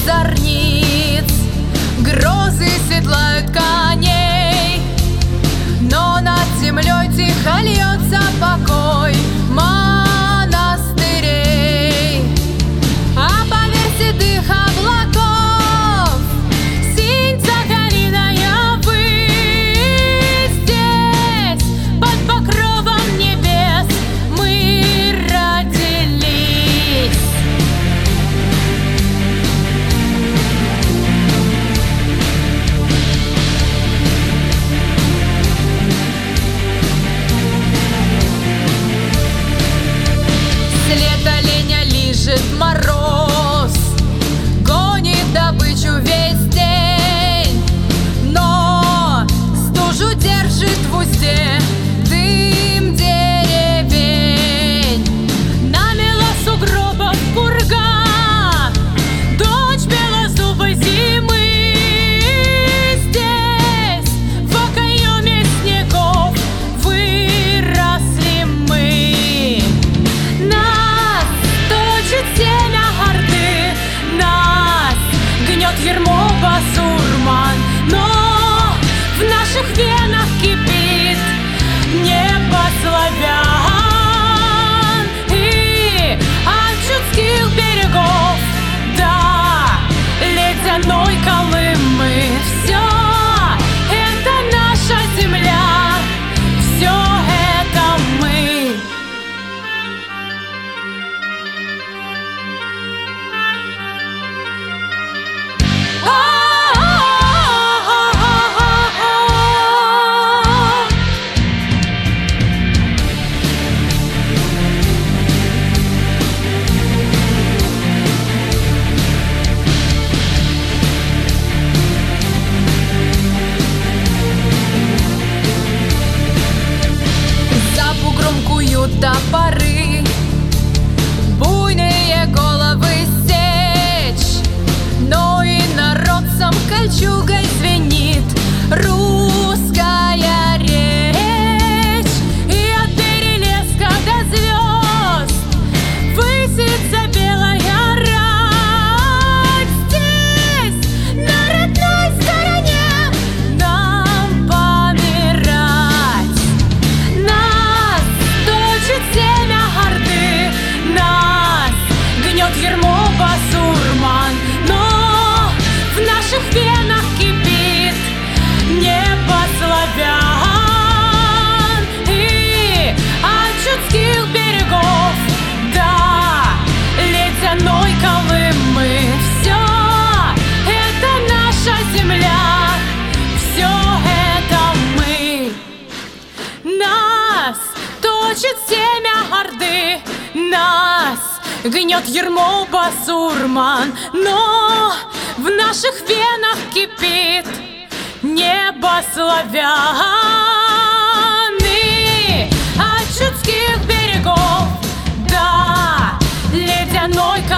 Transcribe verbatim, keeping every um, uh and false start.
зорниц. Грозы седлают коней, но над землей тихо льется покой монастырей. А поверх седых облаков синь соколиная высь. Здесь под покровом небес мы родились. След оленя лижет мороз, гонит добычу весь день, но стужу держит в узде дым деревень. Намело сугробов курган, дочь белозубой зимы. Здесь в окоеме снегов выросли мы. Нас точит семя орды, нас гнет ярмо басурман, но в наших венах кипит небо славян. И от чудских берегов до ледяной Колымы все это наша земля, все это мы. За бугром куют топоры, буйные головы сечь, но и народцам кольчугой звенит русская речь. И от перелеска до звезд высится белая рать. Здесь, на родной стороне, нам помирать. Нас точит семя орды, нас гнет ярмо басурман, но в наших венах кипит небо славян. И от чудских берегов до ледяной Колымы все это наша земля, все это мы. Нас точит семя орды, нас гнет ярмо басурман, но в наших венах кипит небо славян. И от чудских берегов до ледяной Колымы